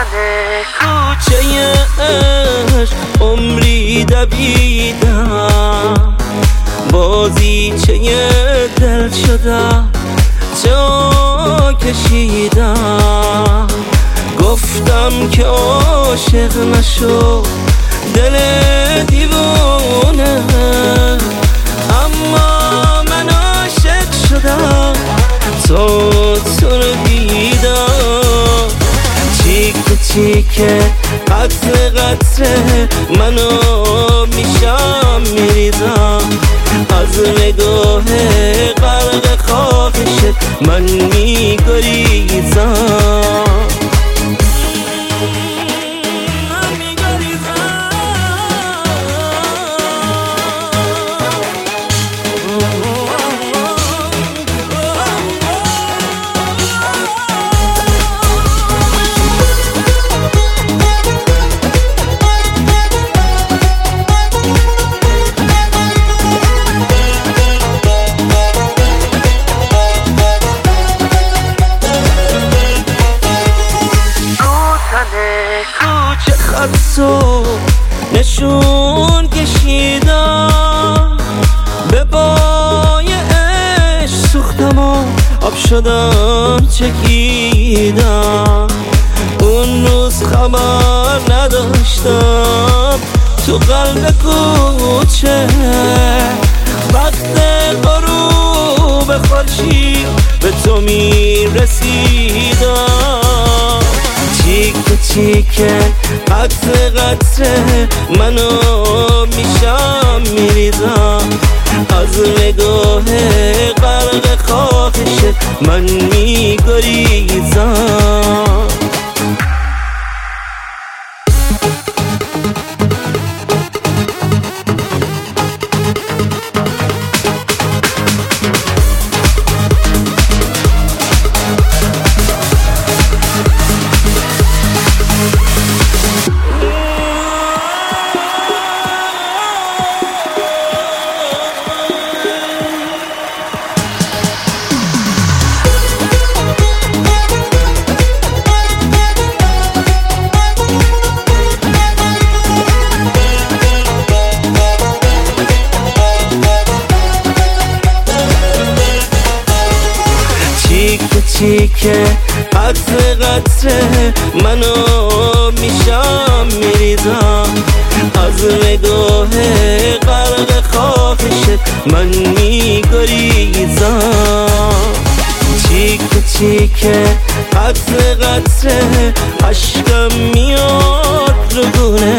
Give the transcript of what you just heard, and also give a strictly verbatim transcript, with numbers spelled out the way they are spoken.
کوچه عشق عمری دویدم، بازیچه دل شدم جا کشیدم. گفتم که عاشق نشو دل دیوونه، اما من عاشق شدم تو تو رو دیدم. چیک چیکه قطره قطره منو میشم میریزم، از نگاه غرق خواهشت من میگریزم. کوچه خطو نشون کشیدم، به پای عشق سوختم و آب شدم چکیدم. اون روز خبر نداشتم تو قلب کوچه، وقت غروب خورشید به تو میرسیدم. چیک چیکه قطره قطره منو میشم میریزم، از نگاه غرق خواهشت من میگریزم. چیکه قطره قطره منو میشم میریزم، از نگاه غرق خواهشت من میگریزم. چیک چیکه قطره قطره عشقم میاد رو گونه،